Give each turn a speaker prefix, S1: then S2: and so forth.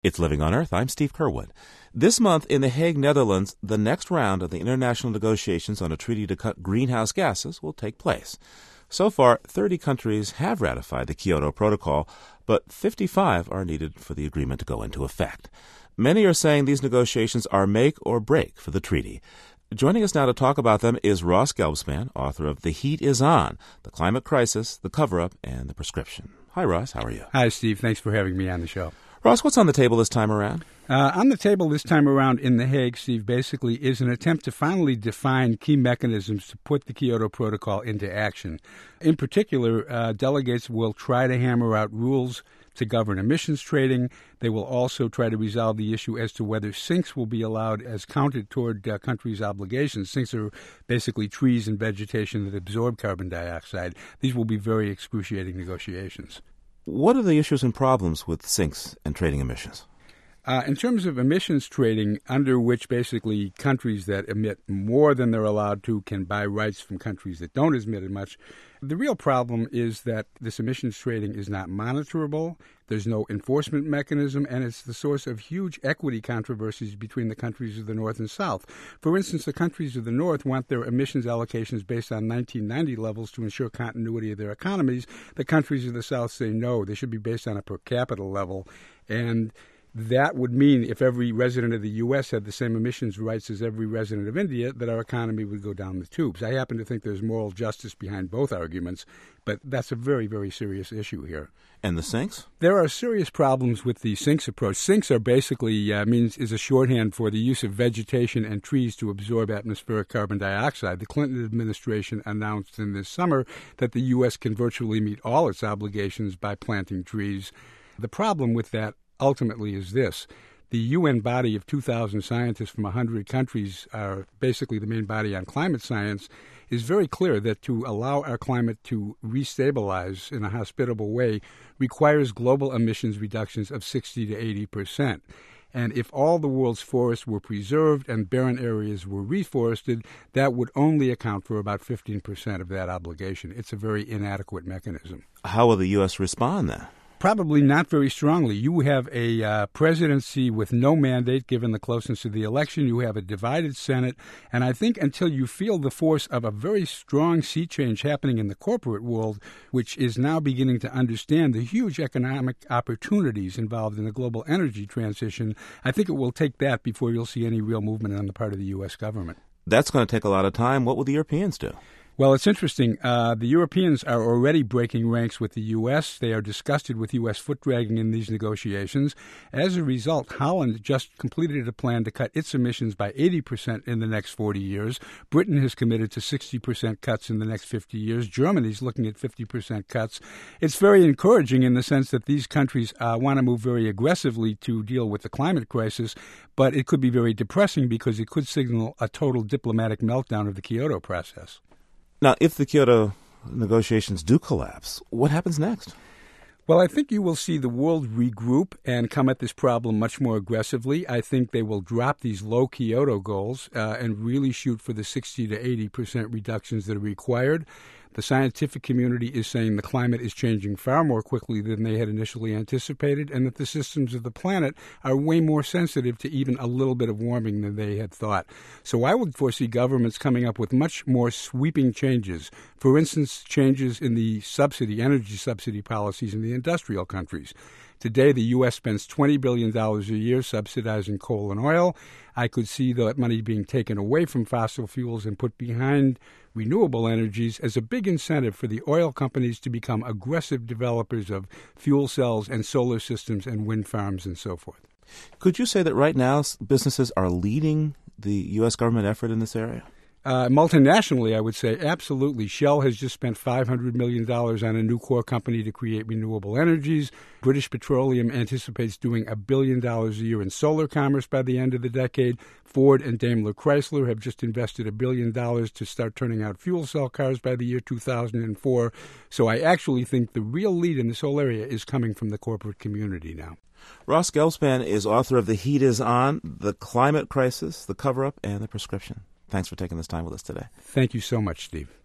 S1: It's Living on Earth. I'm Steve Curwood. This month in The Hague, Netherlands, the next round of the international negotiations on a treaty to cut greenhouse gases will take place. So far, 30 countries have ratified the Kyoto Protocol, but 55 are needed for the agreement to go into effect. Many are saying these negotiations are make or break for the treaty. Joining us now to talk about them is Ross Gelbsman, author of The Heat is On, The Climate Crisis, The Cover-Up, and The Prescription. Hi, Ross. How are you?
S2: Hi, Steve. Thanks for having me on the show.
S1: Ross, what's on the table this time around?
S2: On the table this time around in The Hague, Steve, basically is an attempt to finally define key mechanisms to put the Kyoto Protocol into action. In particular, delegates will try to hammer out rules to govern emissions trading. They will also try to resolve the issue as to whether sinks will be allowed as counted toward countries' obligations. Sinks are basically trees and vegetation that absorb carbon dioxide. These will be very excruciating negotiations.
S1: What are the issues and problems with sinks and trading emissions?
S2: In terms of emissions trading, under which basically countries that emit more than they're allowed to can buy rights from countries that don't emit as much, the real problem is that this emissions trading is not monitorable, there's no enforcement mechanism, and it's the source of huge equity controversies between the countries of the North and South. For instance, the countries of the North want their emissions allocations based on 1990 levels to ensure continuity of their economies. The countries of the South say no, they should be based on a per capita level, and that would mean if every resident of the U.S. had the same emissions rights as every resident of India, that our economy would go down the tubes. I happen to think there's moral justice behind both arguments, but that's a very, very serious issue here.
S1: And the sinks?
S2: There are serious problems with the sinks approach. Sinks are basically is a shorthand for the use of vegetation and trees to absorb atmospheric carbon dioxide. The Clinton administration announced in this summer that the U.S. can virtually meet all its obligations by planting trees. The problem with that ultimately is this. The UN body of 2,000 scientists from 100 countries, are basically the main body on climate science, is very clear that to allow our climate to restabilize in a hospitable way requires global emissions reductions of 60 to 80%. And if all the world's forests were preserved and barren areas were reforested, that would only account for about 15% of that obligation. It's a very inadequate mechanism.
S1: How will the U.S. respond then?
S2: Probably not very strongly. You have a presidency with no mandate given the closeness of the election. You have a divided Senate. And I think until you feel the force of a very strong sea change happening in the corporate world, which is now beginning to understand the huge economic opportunities involved in the global energy transition, I think it will take that before you'll see any real movement on the part of the U.S. government.
S1: That's going to take a lot of time. What will the Europeans do?
S2: Well, it's interesting. The Europeans are already breaking ranks with the U.S. They are disgusted with U.S. foot-dragging in these negotiations. As a result, Holland just completed a plan to cut its emissions by 80% in the next 40 years. Britain has committed to 60% cuts in the next 50 years. Germany's looking at 50% cuts. It's very encouraging in the sense that these countries want to move very aggressively to deal with the climate crisis, but it could be very depressing because it could signal a total diplomatic meltdown of the Kyoto process.
S1: Now, if the Kyoto negotiations do collapse, what happens next?
S2: Well, I think you will see the world regroup and come at this problem much more aggressively. I think they will drop these low Kyoto goals and really shoot for the 60 to 80% reductions that are required. The scientific community is saying the climate is changing far more quickly than they had initially anticipated, and that the systems of the planet are way more sensitive to even a little bit of warming than they had thought. So I would foresee governments coming up with much more sweeping changes. For instance, changes in the energy subsidy policies in the industrial countries. Today, the U.S. spends $20 billion a year subsidizing coal and oil. I could see that money being taken away from fossil fuels and put behind renewable energies as a big incentive for the oil companies to become aggressive developers of fuel cells and solar systems and wind farms and so forth.
S1: Could you say that right now businesses are leading the U.S. government effort in this area?
S2: Multinationally, I would say absolutely. Shell has just spent $500 million on a new core company to create renewable energies. British Petroleum anticipates doing $1 billion a year in solar commerce by the end of the decade. Ford and Daimler Chrysler have just invested $1 billion to start turning out fuel cell cars by the year 2004. So I actually think the real lead in this whole area is coming from the corporate community now.
S1: Ross Gelbsman is author of The Heat is On, The Climate Crisis, The Cover-Up, and The Prescription. Thanks for taking this time with us today.
S2: Thank you so much, Steve.